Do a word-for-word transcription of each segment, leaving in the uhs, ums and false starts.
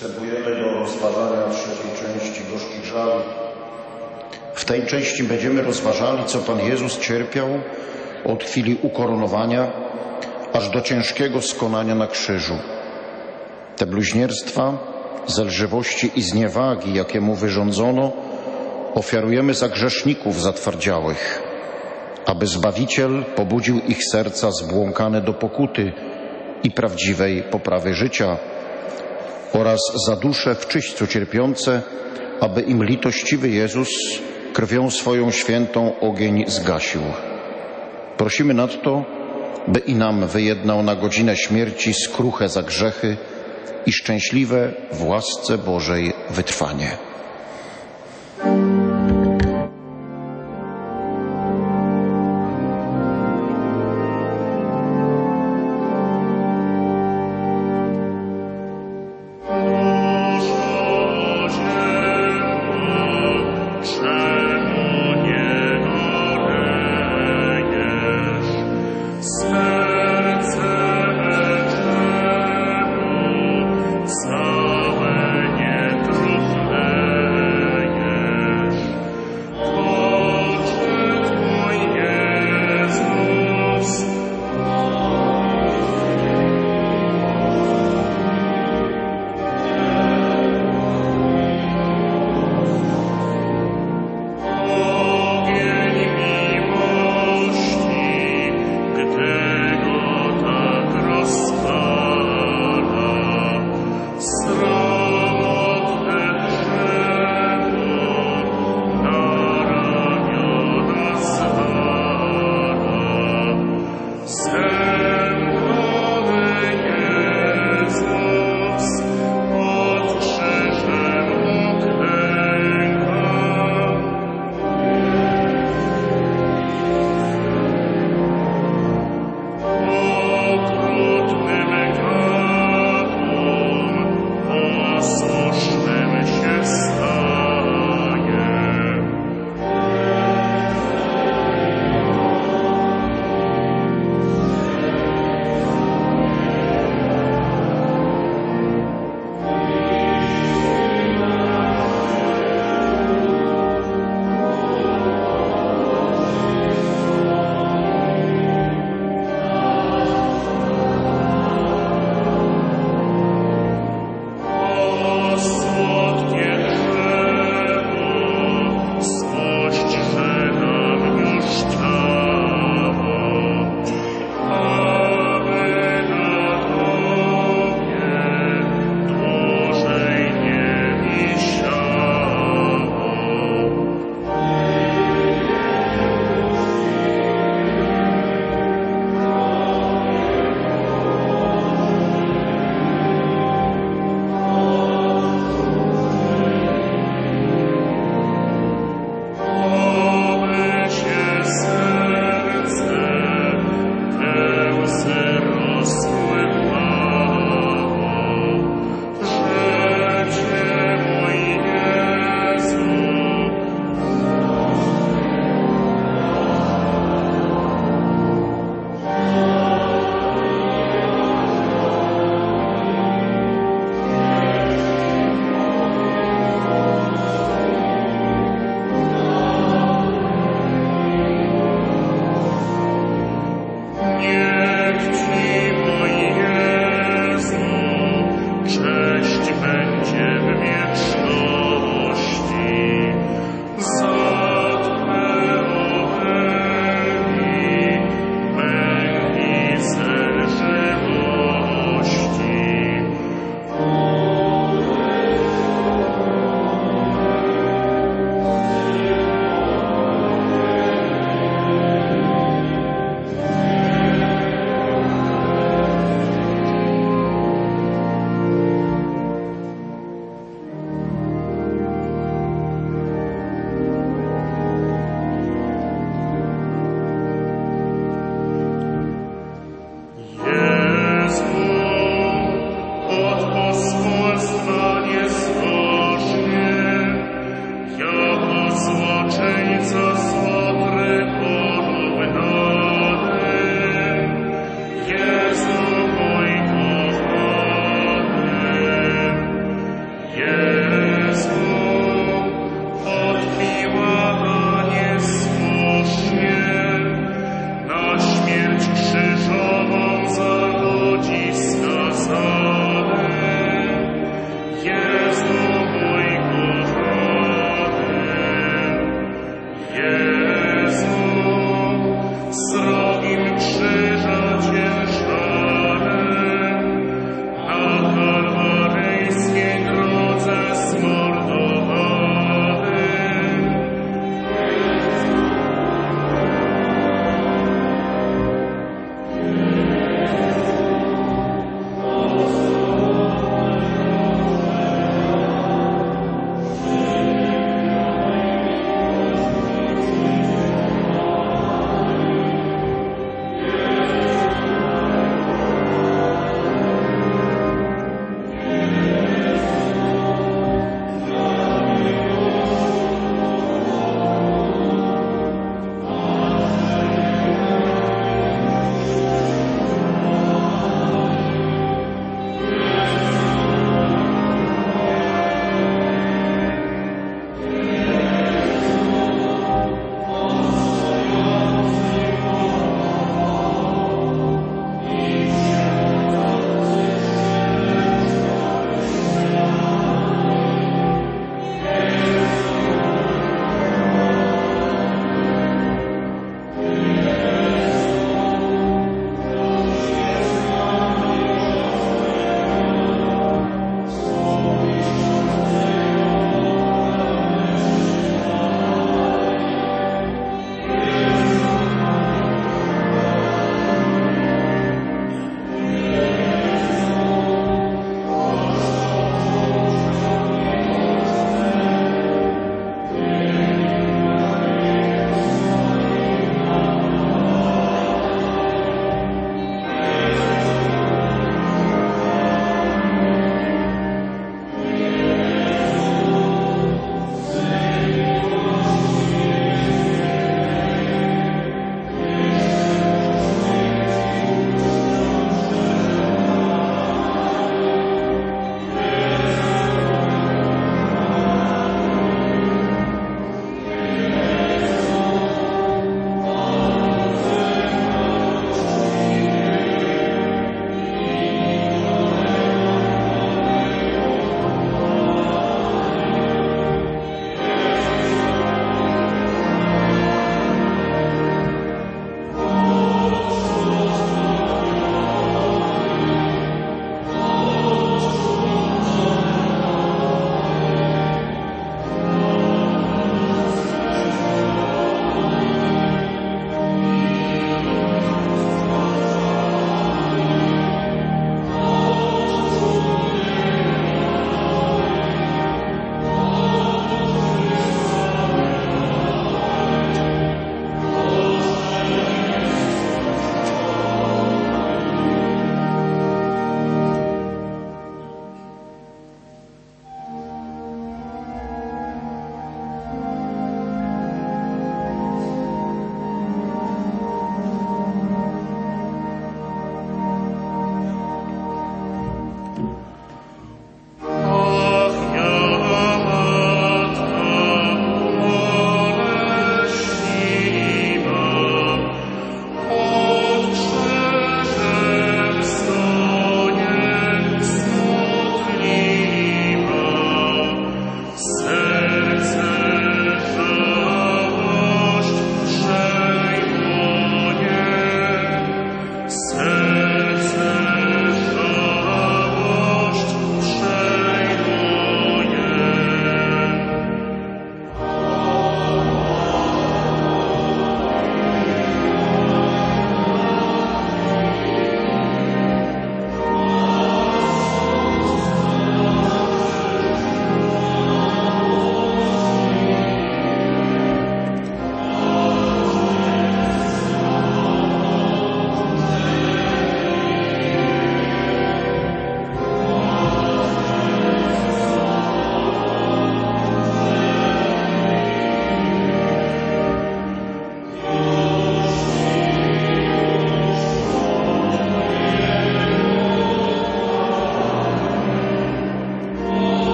Przystępujemy do rozważania trzeciej części gorzkich żali. W tej części będziemy rozważali, co Pan Jezus cierpiał od chwili ukoronowania aż do ciężkiego skonania na krzyżu. Te bluźnierstwa, zelżywości i zniewagi, jakie Mu wyrządzono, ofiarujemy za grzeszników zatwardziałych, aby Zbawiciel pobudził ich serca zbłąkane do pokuty i prawdziwej poprawy życia, oraz za dusze w czyśćcu cierpiące, aby im litościwy Jezus krwią swoją świętą ogień zgasił. Prosimy nadto, by i nam wyjednał na godzinę śmierci skruchę za grzechy i szczęśliwe w łasce Bożej wytrwanie. Całe nie truchle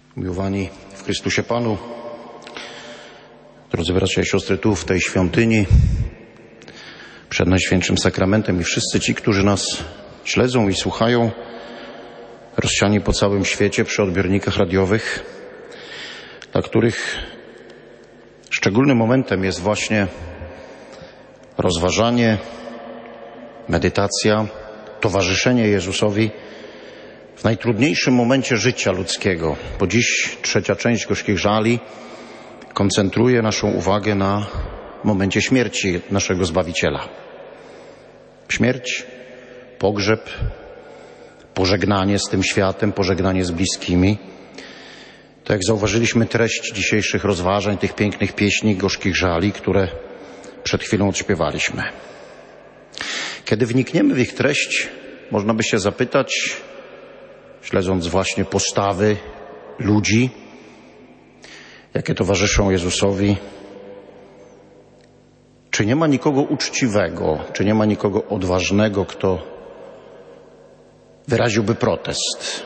Miłowani w Chrystusie Panu, drodzy bracia i siostry tu w tej świątyni, przed Najświętszym Sakramentem i wszyscy ci, którzy nas śledzą i słuchają, rozsiani po całym świecie przy odbiornikach radiowych, dla których szczególnym momentem jest właśnie rozważanie, medytacja, towarzyszenie Jezusowi w najtrudniejszym momencie życia ludzkiego, bo dziś trzecia część Gorzkich Żali koncentruje naszą uwagę na momencie śmierci naszego Zbawiciela. Śmierć, pogrzeb, pożegnanie z tym światem, pożegnanie z bliskimi. Tak jak zauważyliśmy, treść dzisiejszych rozważań, tych pięknych pieśni Gorzkich Żali, które przed chwilą odśpiewaliśmy. Kiedy wnikniemy w ich treść, można by się zapytać, śledząc właśnie postawy ludzi, jakie towarzyszą Jezusowi, czy nie ma nikogo uczciwego, czy nie ma nikogo odważnego, kto wyraziłby protest.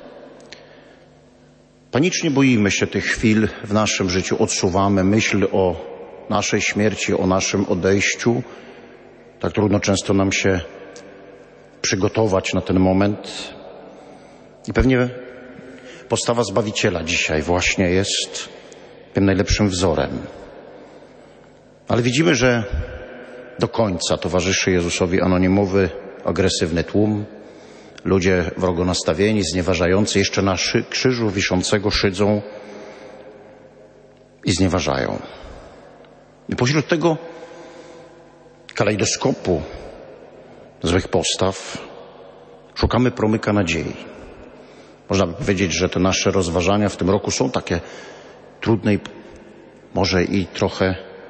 Panicznie boimy się tych chwil w naszym życiu, odsuwamy myśl o naszej śmierci, o naszym odejściu. Tak trudno często nam się przygotować na ten moment. I pewnie postawa Zbawiciela dzisiaj właśnie jest tym najlepszym wzorem. Ale widzimy, że do końca towarzyszy Jezusowi anonimowy, agresywny tłum, ludzie wrogo nastawieni, znieważający, jeszcze na krzyżu wiszącego szydzą i znieważają. I pośród tego kalejdoskopu złych postaw szukamy promyka nadziei. Można by powiedzieć, że te nasze rozważania w tym roku są takie trudne i może i trochę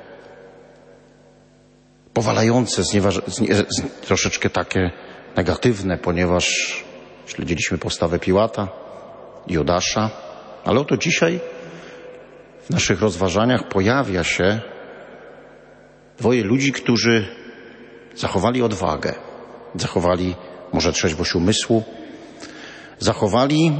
powalające, znieważ- znie- z- troszeczkę takie negatywne, ponieważ śledziliśmy postawę Piłata, Judasza, ale oto dzisiaj w naszych rozważaniach pojawia się dwoje ludzi, którzy zachowali odwagę, zachowali może trzeźwość umysłu, zachowali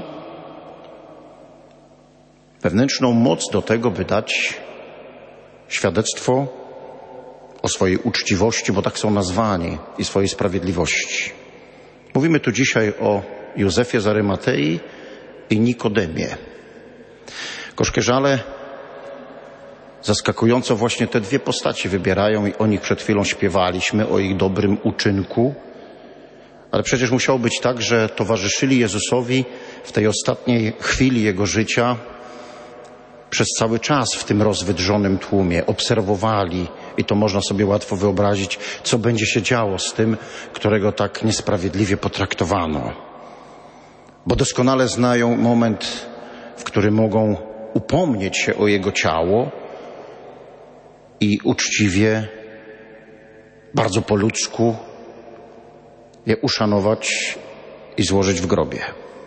wewnętrzną moc do tego, by dać świadectwo o swojej uczciwości, bo tak są nazwani, i swojej sprawiedliwości. Mówimy tu dzisiaj o Józefie z Arymatei i Nikodemie. Gorzkie Żale zaskakująco właśnie te dwie postaci wybierają i o nich przed chwilą śpiewaliśmy, o ich dobrym uczynku. Ale przecież musiało być tak, że towarzyszyli Jezusowi w tej ostatniej chwili Jego życia przez cały czas w tym rozwydrzonym tłumie. Obserwowali i to można sobie łatwo wyobrazić, co będzie się działo z tym, którego tak niesprawiedliwie potraktowano. Bo doskonale znają moment, w którym mogą upomnieć się o Jego ciało i uczciwie, bardzo po ludzku je uszanować i złożyć w grobie.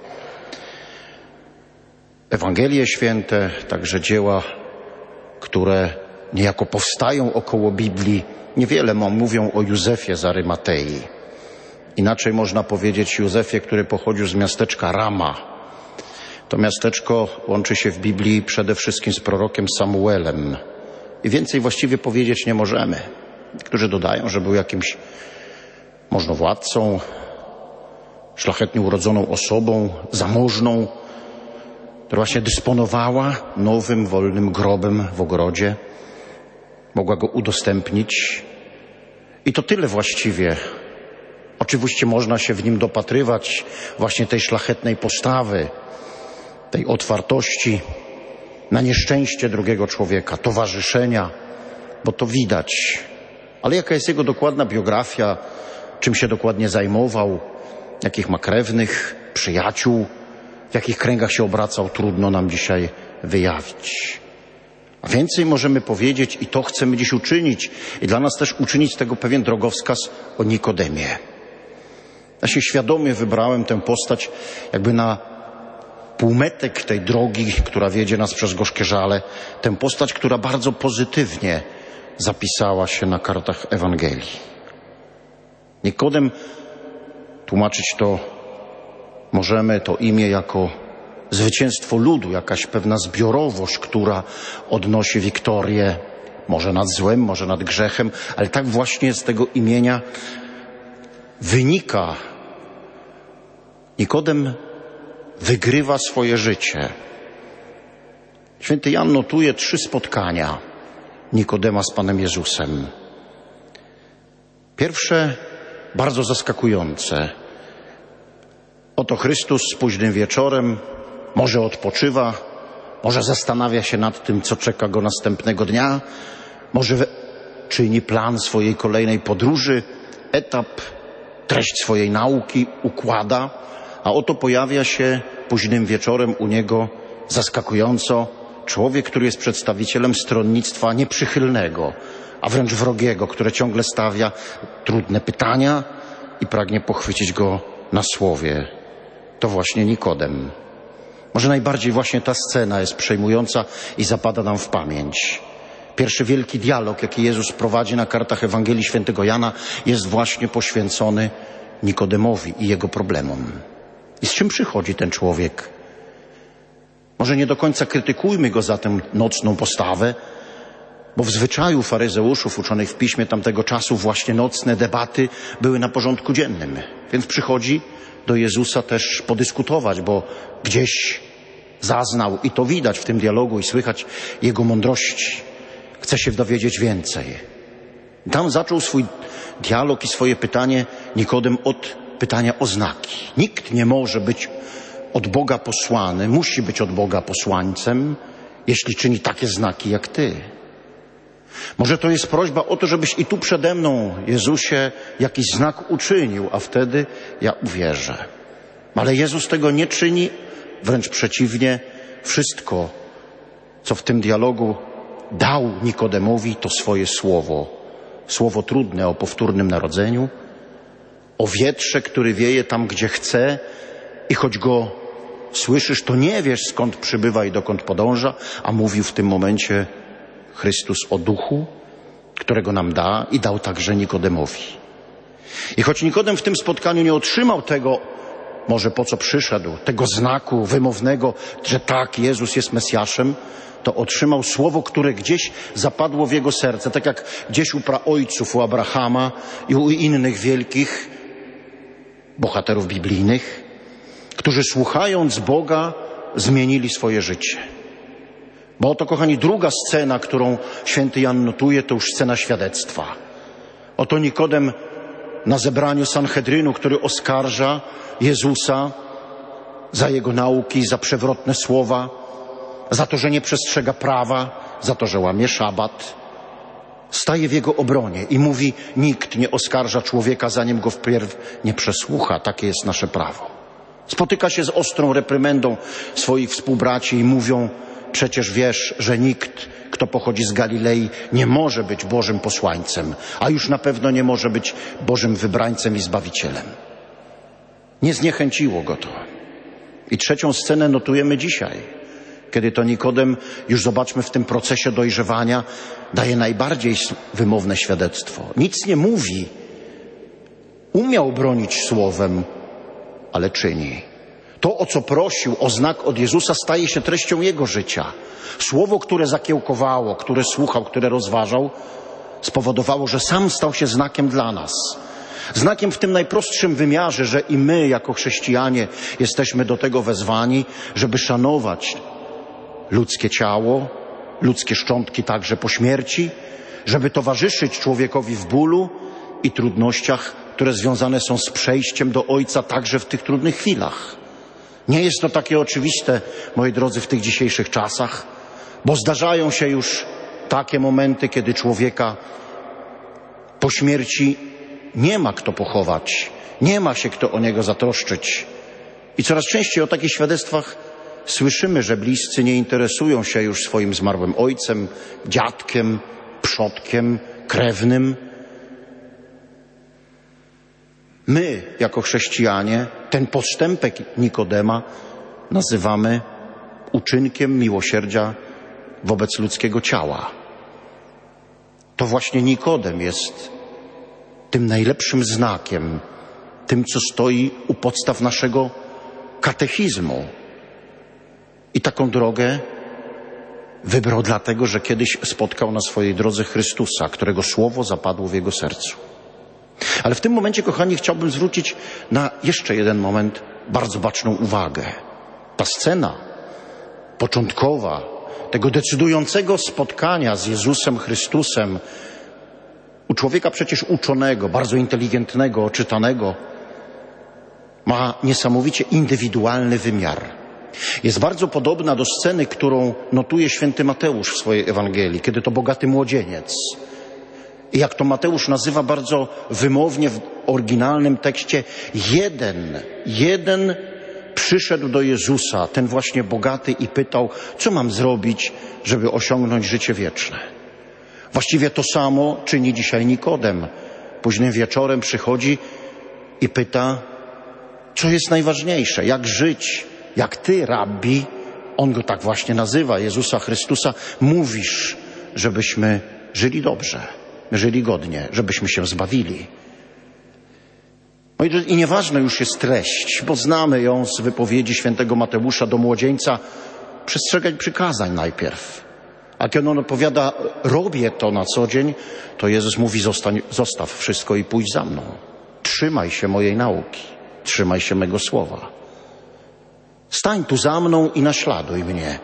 Ewangelie święte, także dzieła, które niejako powstają około Biblii, niewiele mówią o Józefie z Arymatei. Inaczej można powiedzieć Józefie, który pochodził z miasteczka Rama. To miasteczko łączy się w Biblii przede wszystkim z prorokiem Samuelem. I więcej właściwie powiedzieć nie możemy. Niektórzy dodają, że był jakimś możnowładcą, szlachetnie urodzoną osobą, zamożną, która właśnie dysponowała nowym, wolnym grobem w ogrodzie. Mogła go udostępnić. I to tyle właściwie. Oczywiście można się w nim dopatrywać właśnie tej szlachetnej postawy, tej otwartości na nieszczęście drugiego człowieka, towarzyszenia, bo to widać. Ale jaka jest jego dokładna biografia, czym się dokładnie zajmował, jakich ma krewnych, przyjaciół, w jakich kręgach się obracał, trudno nam dzisiaj wyjawić. A więcej możemy powiedzieć i to chcemy dziś uczynić i dla nas też uczynić z tego pewien drogowskaz o Nikodemie. Ja się świadomie wybrałem tę postać jakby na półmetek tej drogi, która wiedzie nas przez Gorzkie Żale, tę postać, która bardzo pozytywnie zapisała się na kartach Ewangelii. Nikodem, tłumaczyć to możemy to imię jako zwycięstwo ludu, jakaś pewna zbiorowość, która odnosi wiktorię, może nad złem, może nad grzechem, ale tak właśnie z tego imienia wynika. Nikodem wygrywa swoje życie. Święty Jan notuje trzy spotkania Nikodema z Panem Jezusem. Pierwsze, bardzo zaskakujące. Oto Chrystus z późnym wieczorem, może odpoczywa, może zastanawia się nad tym, co czeka go następnego dnia, może czyni plan swojej kolejnej podróży, etap, treść swojej nauki układa, a oto pojawia się późnym wieczorem u niego zaskakująco człowiek, który jest przedstawicielem stronnictwa nieprzychylnego, a wręcz wrogiego, które ciągle stawia trudne pytania i pragnie pochwycić go na słowie. To właśnie Nikodem. Może najbardziej właśnie ta scena jest przejmująca i zapada nam w pamięć. Pierwszy wielki dialog, jaki Jezus prowadzi na kartach Ewangelii Świętego Jana, jest właśnie poświęcony Nikodemowi i jego problemom. I z czym przychodzi ten człowiek? Może nie do końca krytykujmy go za tę nocną postawę, bo w zwyczaju faryzeuszów uczonych w piśmie tamtego czasu właśnie nocne debaty były na porządku dziennym. Więc przychodzi do Jezusa też podyskutować, bo gdzieś zaznał, i to widać w tym dialogu i słychać jego mądrości. Chce się dowiedzieć więcej. Tam zaczął swój dialog i swoje pytanie Nikodem od pytania o znaki. Nikt nie może być od Boga posłany, musi być od Boga posłańcem, jeśli czyni takie znaki jak Ty. Może to jest prośba o to, żebyś i tu przede mną, Jezusie, jakiś znak uczynił, a wtedy ja uwierzę. Ale Jezus tego nie czyni, wręcz przeciwnie, wszystko, co w tym dialogu dał Nikodemowi, to swoje słowo. Słowo trudne o powtórnym narodzeniu, o wietrze, który wieje tam, gdzie chce i choć go słyszysz, to nie wiesz, skąd przybywa i dokąd podąża, a mówił w tym momencie Chrystus o duchu, którego nam da i dał także Nikodemowi. I choć Nikodem w tym spotkaniu nie otrzymał tego, może po co przyszedł, tego znaku wymownego, że tak, Jezus jest Mesjaszem, to otrzymał słowo, które gdzieś zapadło w jego serce, tak jak gdzieś u praojców, u Abrahama i u innych wielkich bohaterów biblijnych, którzy słuchając Boga zmienili swoje życie. Bo oto, kochani, druga scena, którą święty Jan notuje, to już scena świadectwa. Oto Nikodem na zebraniu Sanhedrynu, który oskarża Jezusa za jego nauki, za przewrotne słowa, za to, że nie przestrzega prawa, za to, że łamie szabat, staje w jego obronie i mówi: nikt nie oskarża człowieka, zanim go wpierw nie przesłucha. Takie jest nasze prawo. Spotyka się z ostrą reprymendą swoich współbraci i mówią: przecież wiesz, że nikt, kto pochodzi z Galilei, nie może być Bożym posłańcem, a już na pewno nie może być Bożym wybrańcem i Zbawicielem. Nie zniechęciło go to. I trzecią scenę notujemy dzisiaj, kiedy to Nikodem, już zobaczmy, w tym procesie dojrzewania daje najbardziej wymowne świadectwo. Nic nie mówi, umiał bronić słowem, ale czyni. To, o co prosił, o znak od Jezusa, staje się treścią jego życia. Słowo, które zakiełkowało, które słuchał, które rozważał, spowodowało, że sam stał się znakiem dla nas. Znakiem w tym najprostszym wymiarze, że i my, jako chrześcijanie, jesteśmy do tego wezwani, żeby szanować ludzkie ciało, ludzkie szczątki także po śmierci, żeby towarzyszyć człowiekowi w bólu i trudnościach, które związane są z przejściem do Ojca także w tych trudnych chwilach. Nie jest to takie oczywiste, moi drodzy, w tych dzisiejszych czasach, bo zdarzają się już takie momenty, kiedy człowieka po śmierci nie ma kto pochować, nie ma się kto o niego zatroszczyć. I coraz częściej o takich świadectwach słyszymy, że bliscy nie interesują się już swoim zmarłym ojcem, dziadkiem, przodkiem, krewnym. My, jako chrześcijanie, ten postępek Nikodema nazywamy uczynkiem miłosierdzia wobec ludzkiego ciała. To właśnie Nikodem jest tym najlepszym znakiem, tym, co stoi u podstaw naszego katechizmu. I taką drogę wybrał dlatego, że kiedyś spotkał na swojej drodze Chrystusa, którego słowo zapadło w jego sercu. Ale w tym momencie, kochani, chciałbym zwrócić na jeszcze jeden moment bardzo baczną uwagę. Ta scena początkowa tego decydującego spotkania z Jezusem Chrystusem u człowieka przecież uczonego, bardzo inteligentnego, oczytanego, ma niesamowicie indywidualny wymiar. Jest bardzo podobna do sceny, którą notuje święty Mateusz w swojej Ewangelii, kiedy to bogaty młodzieniec. I jak to Mateusz nazywa bardzo wymownie w oryginalnym tekście, jeden, jeden przyszedł do Jezusa, ten właśnie bogaty, i pytał, co mam zrobić, żeby osiągnąć życie wieczne. Właściwie to samo czyni dzisiaj Nikodem. Późnym wieczorem przychodzi i pyta, co jest najważniejsze, jak żyć, jak ty, rabbi, on go tak właśnie nazywa, Jezusa Chrystusa, mówisz, żebyśmy żyli dobrze, żyli godnie, żebyśmy się zbawili. I nieważna już jest treść, bo znamy ją z wypowiedzi świętego Mateusza do młodzieńca, przestrzegać przykazań najpierw. A kiedy on opowiada, robię to na co dzień, to Jezus mówi, zostań, zostaw wszystko i pójdź za mną. Trzymaj się mojej nauki, trzymaj się mego słowa. Stań tu za mną i naśladuj mnie.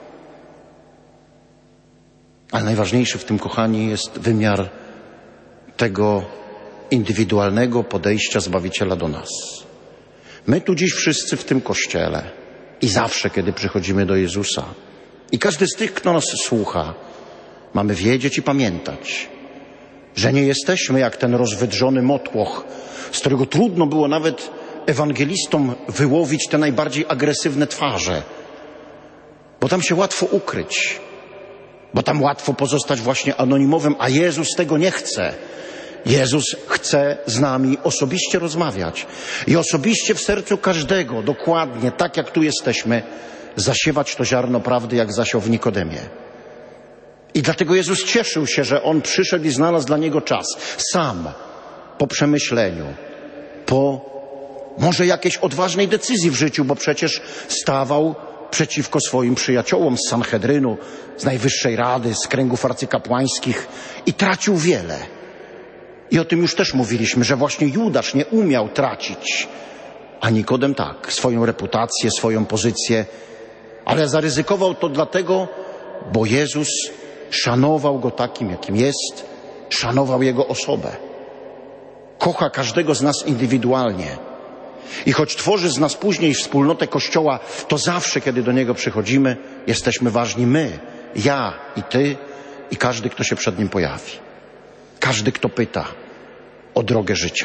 Ale najważniejszy w tym, kochani, jest wymiar tego indywidualnego podejścia Zbawiciela do nas. My tu dziś wszyscy w tym Kościele i zawsze, kiedy przychodzimy do Jezusa, i każdy z tych, kto nas słucha, mamy wiedzieć i pamiętać, że nie jesteśmy jak ten rozwydrzony motłoch, z którego trudno było nawet ewangelistom wyłowić te najbardziej agresywne twarze, bo tam się łatwo ukryć, bo tam łatwo pozostać właśnie anonimowym, a Jezus tego nie chce. Jezus chce z nami osobiście rozmawiać i osobiście w sercu każdego, dokładnie tak jak tu jesteśmy, zasiewać to ziarno prawdy, jak zasiał w Nikodemie. I dlatego Jezus cieszył się, że On przyszedł i znalazł dla Niego czas. Sam, po przemyśleniu, po może jakiejś odważnej decyzji w życiu, bo przecież stawał przeciwko swoim przyjaciołom z Sanhedrynu, z Najwyższej Rady, z kręgów arcykapłańskich i tracił wiele. I o tym już też mówiliśmy, że właśnie Judasz nie umiał tracić, a Nikodem tak, swoją reputację, swoją pozycję, ale zaryzykował to dlatego, bo Jezus szanował go takim, jakim jest, szanował jego osobę. Kocha każdego z nas indywidualnie. I choć tworzy z nas później wspólnotę Kościoła, to zawsze, kiedy do Niego przychodzimy, jesteśmy ważni my, ja i Ty i każdy, kto się przed Nim pojawi. Każdy, kto pyta o drogę życia.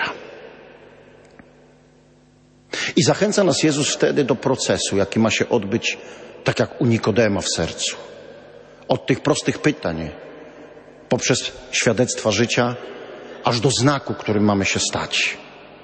I zachęca nas Jezus wtedy do procesu, jaki ma się odbyć, tak jak u Nikodema w sercu. Od tych prostych pytań, poprzez świadectwa życia, aż do znaku, którym mamy się stać.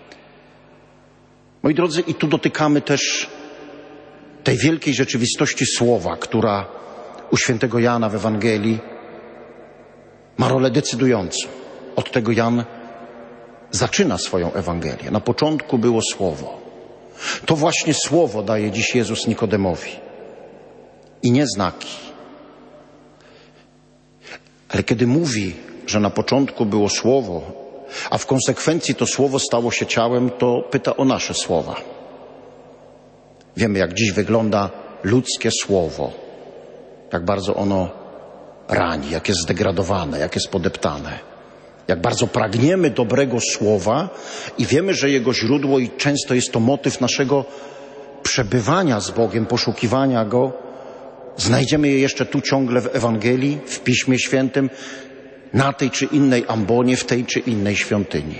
Moi drodzy, i tu dotykamy też tej wielkiej rzeczywistości słowa, która u świętego Jana w Ewangelii ma rolę decydującą. Od tego Jan zaczyna swoją Ewangelię. Na początku było Słowo. To właśnie Słowo daje dziś Jezus Nikodemowi. I nie znaki. Ale kiedy mówi, że na początku było Słowo, a w konsekwencji to Słowo stało się ciałem, to pyta o nasze słowa. Wiemy, jak dziś wygląda ludzkie słowo. Jak bardzo ono rani, jak jest zdegradowane, jak jest podeptane. Jak bardzo pragniemy dobrego słowa i wiemy, że jego źródło i często jest to motyw naszego przebywania z Bogiem, poszukiwania Go. Znajdziemy je jeszcze tu ciągle w Ewangelii, w Piśmie Świętym, na tej czy innej ambonie, w tej czy innej świątyni.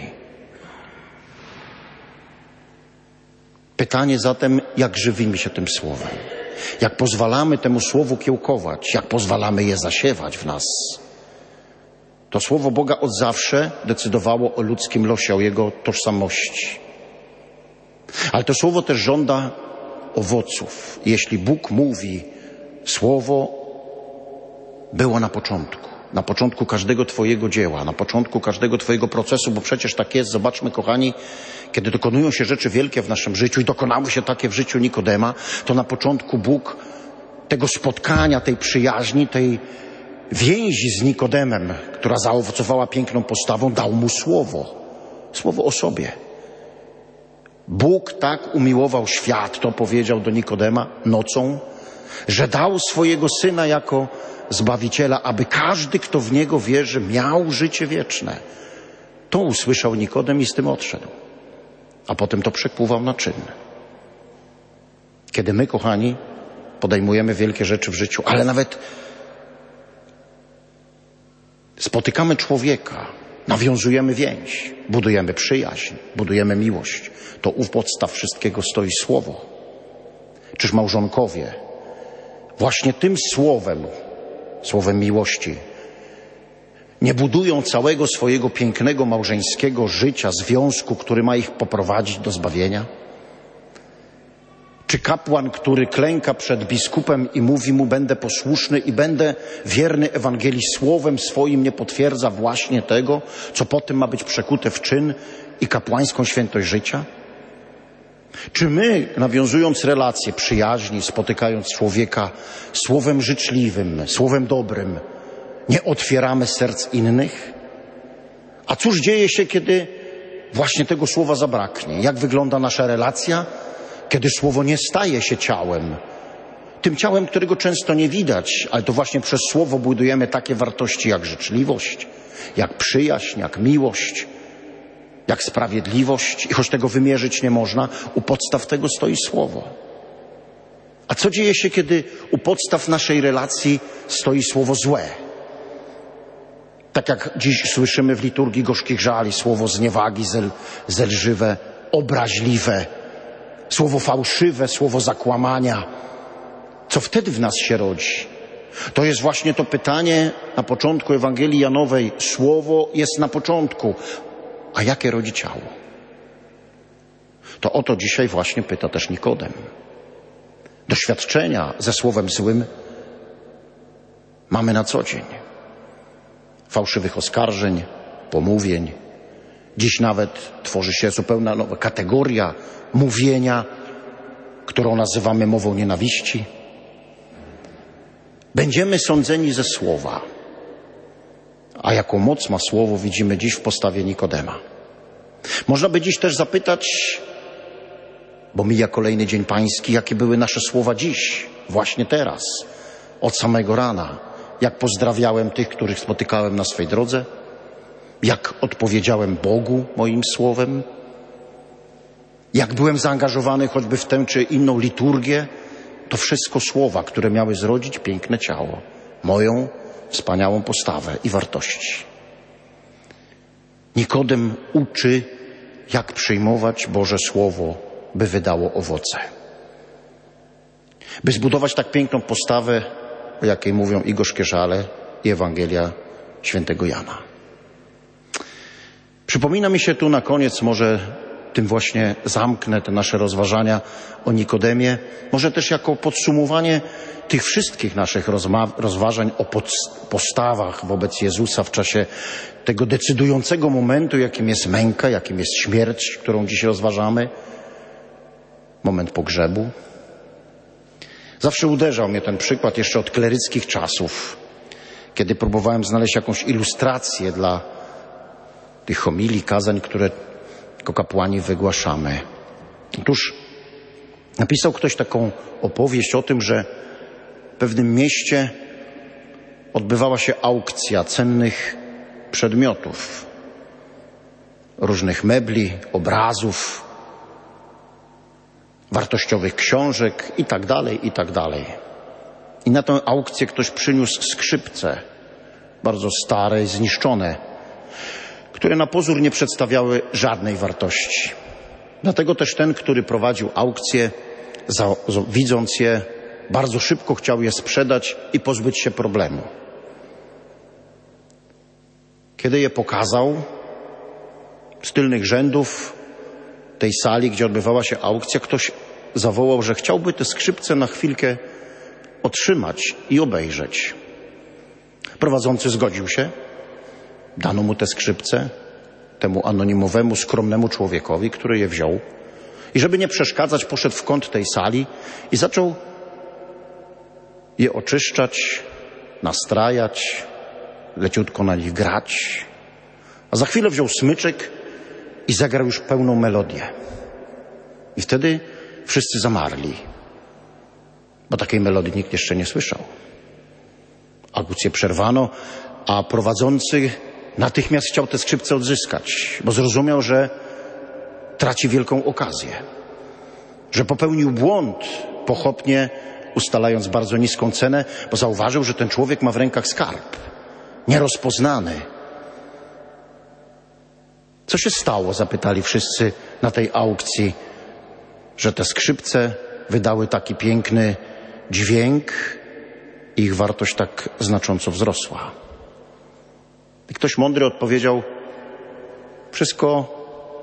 Pytanie zatem, jak żywimy się tym Słowem? Jak pozwalamy temu Słowu kiełkować? Jak pozwalamy je zasiewać w nas? To Słowo Boga od zawsze decydowało o ludzkim losie, o jego tożsamości. Ale to Słowo też żąda owoców. Jeśli Bóg mówi, Słowo było na początku. Na początku każdego Twojego dzieła, na początku każdego Twojego procesu, bo przecież tak jest, zobaczmy kochani, kiedy dokonują się rzeczy wielkie w naszym życiu i dokonały się takie w życiu Nikodema, to na początku Bóg tego spotkania, tej przyjaźni, tej więzi z Nikodemem, która zaowocowała piękną postawą, dał mu słowo. Słowo o sobie. Bóg tak umiłował świat, to powiedział do Nikodema nocą, że dał swojego Syna jako Zbawiciela, aby każdy, kto w Niego wierzy, miał życie wieczne. To usłyszał Nikodem i z tym odszedł. A potem to przekłuwał na czyn. Kiedy my, kochani, podejmujemy wielkie rzeczy w życiu, ale nawet spotykamy człowieka, nawiązujemy więź, budujemy przyjaźń, budujemy miłość, to u podstaw wszystkiego stoi słowo. Czyż małżonkowie właśnie tym słowem, słowem miłości, nie budują całego swojego pięknego małżeńskiego życia, związku, który ma ich poprowadzić do zbawienia? Czy kapłan, który klęka przed biskupem i mówi mu, będę posłuszny i będę wierny Ewangelii, słowem swoim nie potwierdza właśnie tego, co potem ma być przekute w czyn i kapłańską świętość życia? Czy my, nawiązując relacje przyjaźni, spotykając człowieka słowem życzliwym, słowem dobrym, nie otwieramy serc innych? A cóż dzieje się, kiedy właśnie tego słowa zabraknie? Jak wygląda nasza relacja, kiedy słowo nie staje się ciałem? Tym ciałem, którego często nie widać, ale to właśnie przez słowo budujemy takie wartości jak życzliwość, jak przyjaźń, jak miłość, jak sprawiedliwość. I choć tego wymierzyć nie można, u podstaw tego stoi słowo. A co dzieje się, kiedy u podstaw naszej relacji stoi słowo złe? Tak jak dziś słyszymy w liturgii gorzkich żali, słowo zniewagi, zel, zelżywe, obraźliwe, słowo fałszywe, słowo zakłamania. Co wtedy w nas się rodzi? To jest właśnie to pytanie na początku Ewangelii Janowej. Słowo jest na początku, a jakie rodzi ciało? To o to dzisiaj właśnie pyta też Nikodem. Doświadczenia ze słowem złym mamy na co dzień. Fałszywych oskarżeń, pomówień. Dziś nawet tworzy się zupełnie nowa kategoria mówienia, którą nazywamy mową nienawiści. Będziemy sądzeni ze słowa. A jaką moc ma słowo, widzimy dziś w postawie Nikodema. Można by dziś też zapytać, bo mija kolejny dzień pański, jakie były nasze słowa dziś, właśnie teraz, od samego rana. Jak pozdrawiałem tych, których spotykałem na swej drodze? Jak odpowiedziałem Bogu moim słowem? Jak byłem zaangażowany choćby w tę czy inną liturgię? To wszystko słowa, które miały zrodzić piękne ciało, moją wspaniałą postawę i wartości. Nikodem uczy, jak przyjmować Boże Słowo, by wydało owoce. By zbudować tak piękną postawę, o jakiej mówią i gorzkie żale, i Ewangelia świętego Jana. Przypomina mi się tu na koniec, może tym właśnie zamknę te nasze rozważania o Nikodemie, może też jako podsumowanie tych wszystkich naszych rozważań o postawach wobec Jezusa w czasie tego decydującego momentu, jakim jest męka, jakim jest śmierć, którą dziś rozważamy, moment pogrzebu. Zawsze uderzał mnie ten przykład jeszcze od kleryckich czasów, kiedy próbowałem znaleźć jakąś ilustrację dla tych homilii, kazań, które jako kapłani wygłaszamy. Otóż napisał ktoś taką opowieść o tym, że w pewnym mieście odbywała się aukcja cennych przedmiotów, różnych mebli, obrazów, wartościowych książek i tak dalej, i tak dalej. I na tę aukcję ktoś przyniósł skrzypce, bardzo stare, zniszczone, które na pozór nie przedstawiały żadnej wartości. Dlatego też ten, który prowadził aukcję, za, za, widząc je, bardzo szybko chciał je sprzedać i pozbyć się problemu. Kiedy je pokazał, z tylnych rzędów tej sali, gdzie odbywała się aukcja, ktoś zawołał, że chciałby te skrzypce na chwilkę otrzymać i obejrzeć. Prowadzący zgodził się. Dano mu te skrzypce, temu anonimowemu, skromnemu człowiekowi, który je wziął. I żeby nie przeszkadzać, poszedł w kąt tej sali i zaczął je oczyszczać, nastrajać, leciutko na nich grać. A za chwilę wziął smyczek i zagrał już pełną melodię. I wtedy wszyscy zamarli, bo takiej melodii nikt jeszcze nie słyszał. Augucję przerwano, a prowadzący natychmiast chciał te skrzypce odzyskać, bo zrozumiał, że traci wielką okazję, że popełnił błąd, pochopnie ustalając bardzo niską cenę, bo zauważył, że ten człowiek ma w rękach skarb, nierozpoznany. Co się stało, zapytali wszyscy na tej aukcji, że te skrzypce wydały taki piękny dźwięk i ich wartość tak znacząco wzrosła. I ktoś mądry odpowiedział, wszystko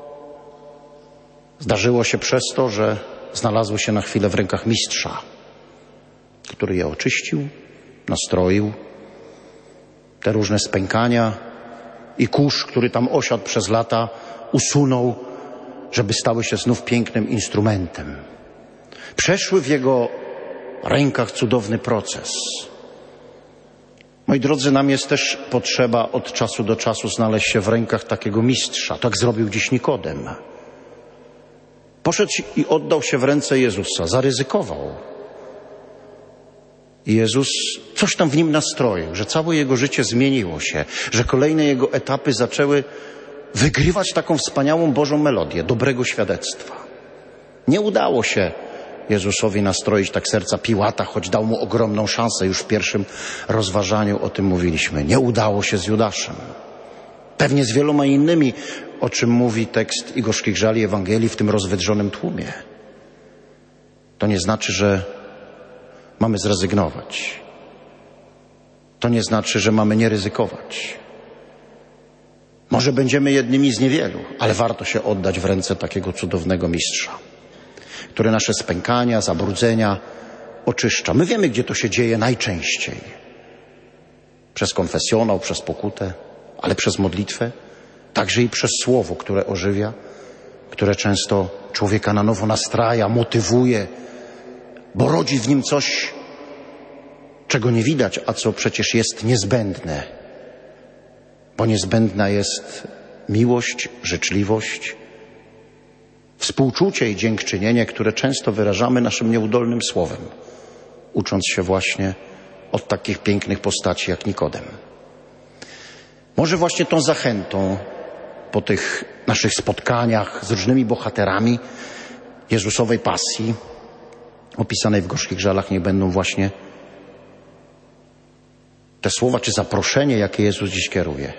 zdarzyło się przez to, że znalazły się na chwilę w rękach mistrza, który je oczyścił, nastroił. Te różne spękania i kurz, który tam osiadł przez lata, usunął, żeby stały się znów pięknym instrumentem. Przeszły w jego rękach cudowny proces. Moi drodzy, nam jest też potrzeba od czasu do czasu znaleźć się w rękach takiego mistrza. Tak zrobił dziś Nikodem. Poszedł i oddał się w ręce Jezusa, zaryzykował. I Jezus coś tam w nim nastroił, że całe jego życie zmieniło się, że kolejne jego etapy zaczęły wygrywać taką wspaniałą Bożą melodię, dobrego świadectwa. Nie udało się Jezusowi nastroić tak serca Piłata, choć dał mu ogromną szansę, już w pierwszym rozważaniu o tym mówiliśmy. Nie udało się z Judaszem. Pewnie z wieloma innymi, o czym mówi tekst i gorzkich żali Ewangelii w tym rozwydrzonym tłumie. To nie znaczy, że mamy zrezygnować. To nie znaczy, że mamy nie ryzykować. Może będziemy jednymi z niewielu, ale warto się oddać w ręce takiego cudownego mistrza, który nasze spękania, zabrudzenia oczyszcza. My wiemy, gdzie to się dzieje najczęściej. Przez konfesjonał, przez pokutę, ale przez modlitwę, także i przez słowo, które ożywia, które często człowieka na nowo nastraja, motywuje, bo rodzi w nim coś, czego nie widać, a co przecież jest niezbędne. Bo niezbędna jest miłość, życzliwość, współczucie i dziękczynienie, które często wyrażamy naszym nieudolnym słowem, ucząc się właśnie od takich pięknych postaci jak Nikodem. Może właśnie tą zachętą po tych naszych spotkaniach z różnymi bohaterami Jezusowej pasji, opisanej w gorzkich żalach, niech będą właśnie te słowa czy zaproszenie, jakie Jezus dziś kieruje.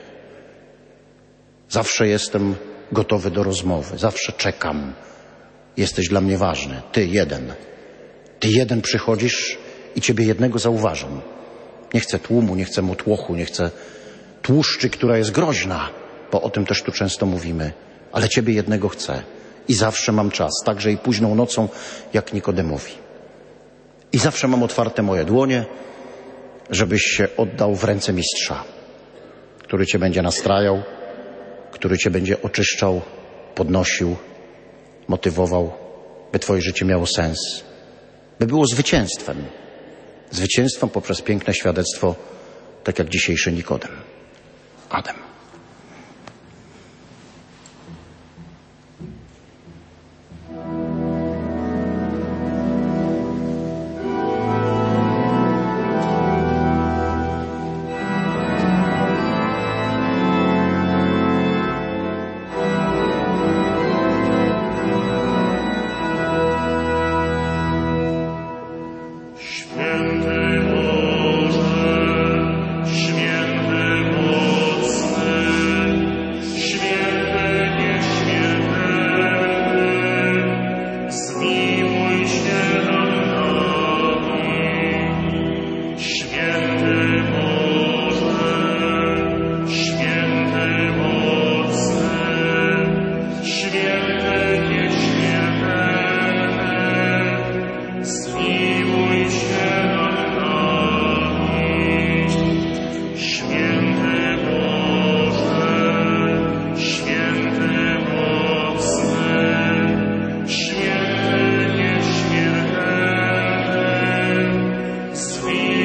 Zawsze jestem gotowy do rozmowy, zawsze czekam. Jesteś dla mnie ważny. Ty jeden. Ty jeden przychodzisz i ciebie jednego zauważam. Nie chcę tłumu, nie chcę motłochu, nie chcę tłuszczy, która jest groźna, bo o tym też tu często mówimy. Ale ciebie jednego chcę. I zawsze mam czas, także i późną nocą, jak Nikodemowi. I zawsze mam otwarte moje dłonie, żebyś się oddał w ręce mistrza, który cię będzie nastrajał, który cię będzie oczyszczał, podnosił, motywował, by twoje życie miało sens, by było zwycięstwem. Zwycięstwem poprzez piękne świadectwo, tak jak dzisiejszy Nikodem. Amen. Sweet.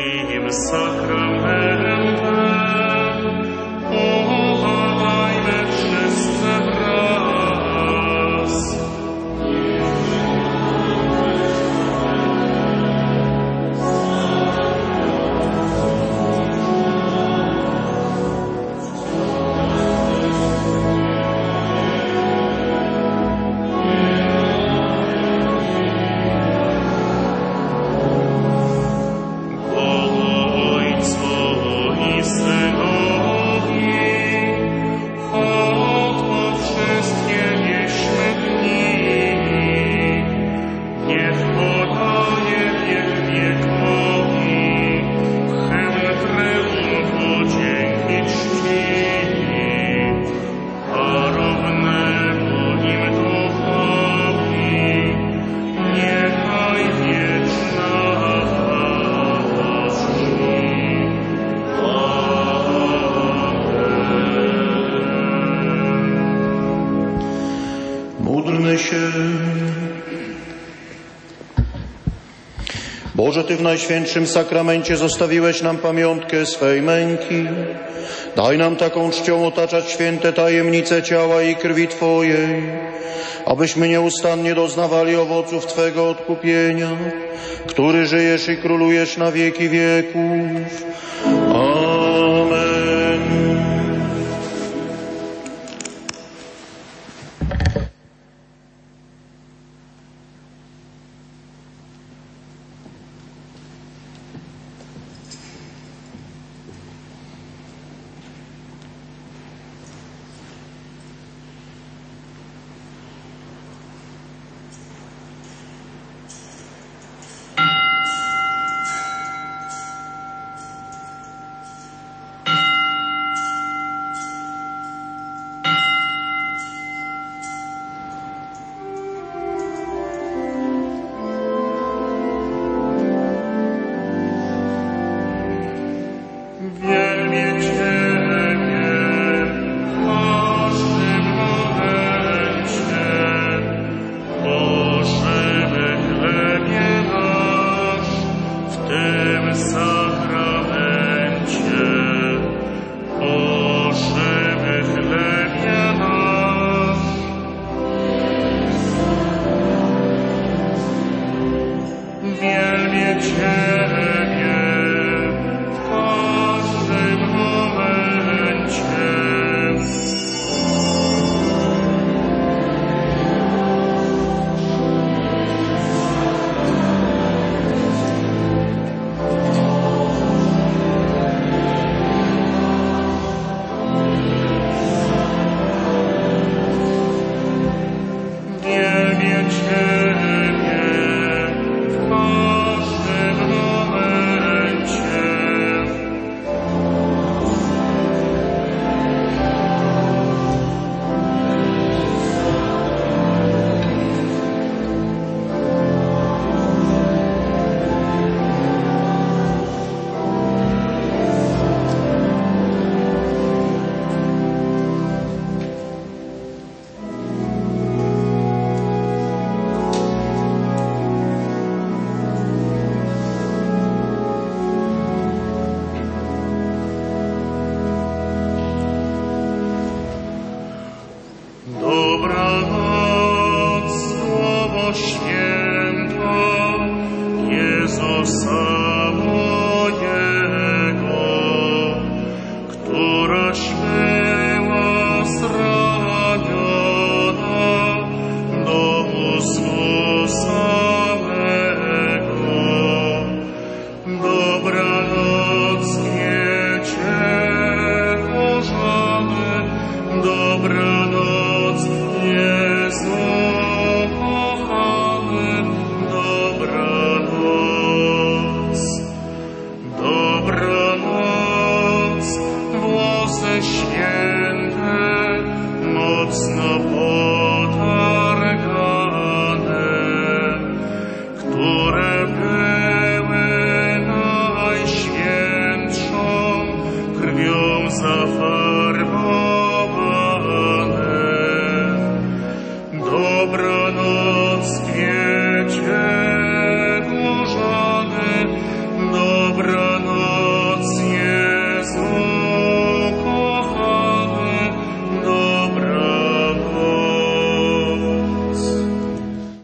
Twoim sakramentem uchwalajmy wszyscy wraz. Módlmy się. Boże, Ty w Najświętszym Sakramencie zostawiłeś nam pamiątkę swej męki. Daj nam taką czcią otaczać święte tajemnice ciała i krwi Twojej, abyśmy nieustannie doznawali owoców Twego odkupienia, który żyjesz i królujesz na wieki wieków. Amen.